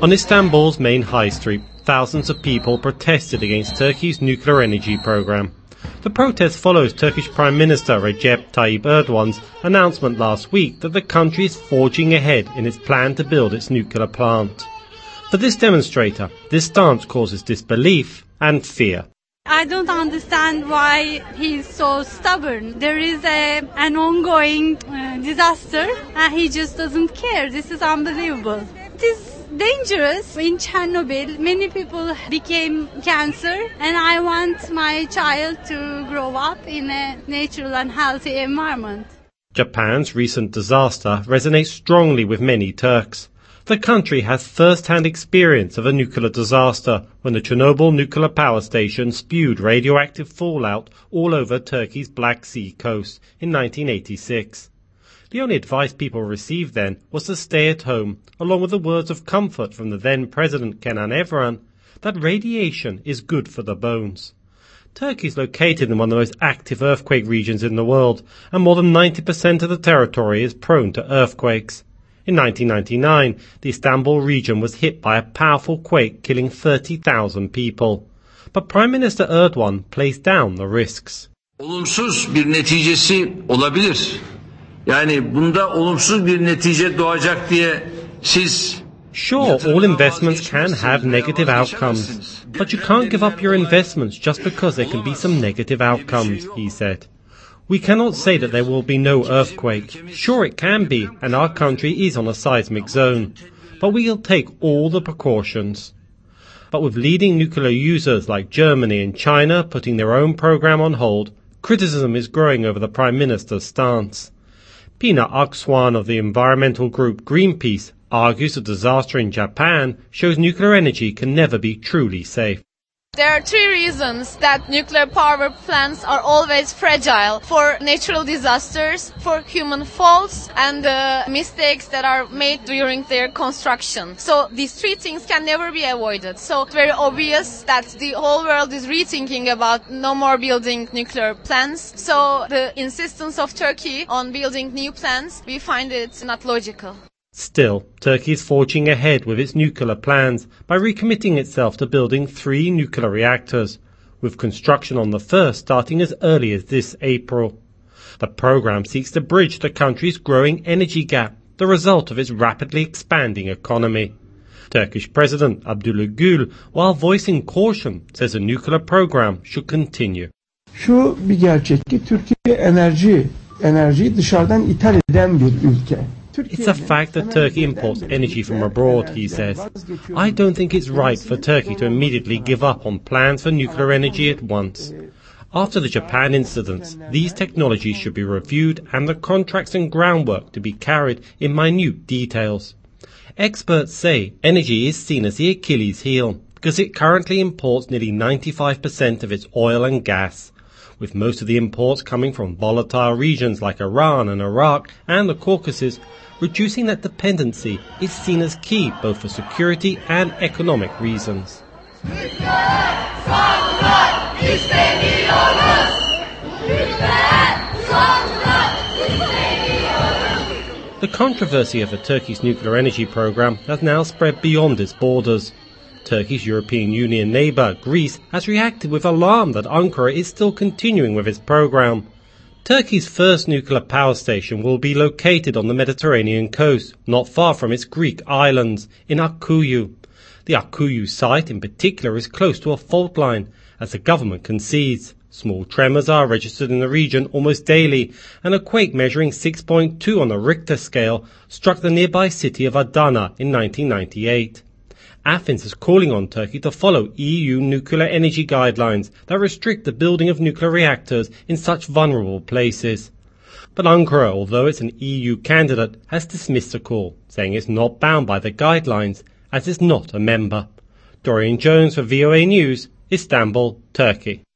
On Istanbul's main high street, thousands of people protested against Turkey's nuclear energy program. The protest follows Turkish Prime Minister Recep Tayyip Erdogan's announcement last week that the country is forging ahead in its plan to build its nuclear plant. For this demonstrator, this stance causes disbelief and fear. I don't understand why he's so stubborn. There is an ongoing disaster and he just doesn't care. This is unbelievable. It is dangerous. In Chernobyl, many people became cancer, and I want my child to grow up in a natural and healthy environment. Japan's recent disaster resonates strongly with many Turks. The country has first-hand experience of a nuclear disaster when the Chernobyl nuclear power station spewed radioactive fallout all over Turkey's Black Sea coast in 1986. The only advice people received then was to stay at home, along with the words of comfort from the then President Kenan Evren that radiation is good for the bones. Turkey is located in one of the most active earthquake regions in the world, and more than 90% of the territory is prone to earthquakes. In 1999, the Istanbul region was hit by a powerful quake, killing 30,000 people. But Prime Minister Erdogan plays down the risks. Olumsuz bir neticesi olabilir. Yani bunda olumsuz bir netice doğacak diye siz... Sure, all investments can have negative outcomes, but you can't give up your investments just because there can be some negative outcomes, he said. We cannot say that there will be no earthquake. Sure, it can be, and our country is on a seismic zone, but we'll take all the precautions. But with leading nuclear users like Germany and China putting their own program on hold, criticism is growing over the Prime Minister's stance. Pina Akswan of the environmental group Greenpeace argues the disaster in Japan shows nuclear energy can never be truly safe. There are three reasons that nuclear power plants are always fragile: for natural disasters, for human faults, and mistakes that are made during their construction. So these three things can never be avoided. So it's very obvious that the whole world is rethinking about no more building nuclear plants. So the insistence of Turkey on building new plants, we find it not logical. Still, Turkey is forging ahead with its nuclear plans by recommitting itself to building 3 nuclear reactors, with construction on the first starting as early as this April. The program seeks to bridge the country's growing energy gap, the result of its rapidly expanding economy. Turkish President Abdullah Gül, while voicing caution, says the nuclear program should continue. Şu bir gerçek ki Türkiye enerjiyi dışarıdan ithal eden bir ülke. It's a fact that Turkey imports energy from abroad, he says. I don't think it's right for Turkey to immediately give up on plans for nuclear energy at once. After the Japan incidents, these technologies should be reviewed and the contracts and groundwork to be carried in minute details. Experts say energy is seen as the Achilles heel because it currently imports nearly 95% of its oil and gas, with most of the imports coming from volatile regions like Iran and Iraq and the Caucasus. Reducing that dependency is seen as key both for security and economic reasons. The controversy over Turkey's nuclear energy program has now spread beyond its borders. Turkey's European Union neighbour, Greece, has reacted with alarm that Ankara is still continuing with its program. Turkey's first nuclear power station will be located on the Mediterranean coast, not far from its Greek islands, in Akkuyu. The Akkuyu site in particular is close to a fault line, as the government concedes. Small tremors are registered in the region almost daily, and a quake measuring 6.2 on the Richter scale struck the nearby city of Adana in 1998. Athens is calling on Turkey to follow EU nuclear energy guidelines that restrict the building of nuclear reactors in such vulnerable places. But Ankara, although it's an EU candidate, has dismissed the call, saying it's not bound by the guidelines, as it's not a member. Dorian Jones for VOA News, Istanbul, Turkey.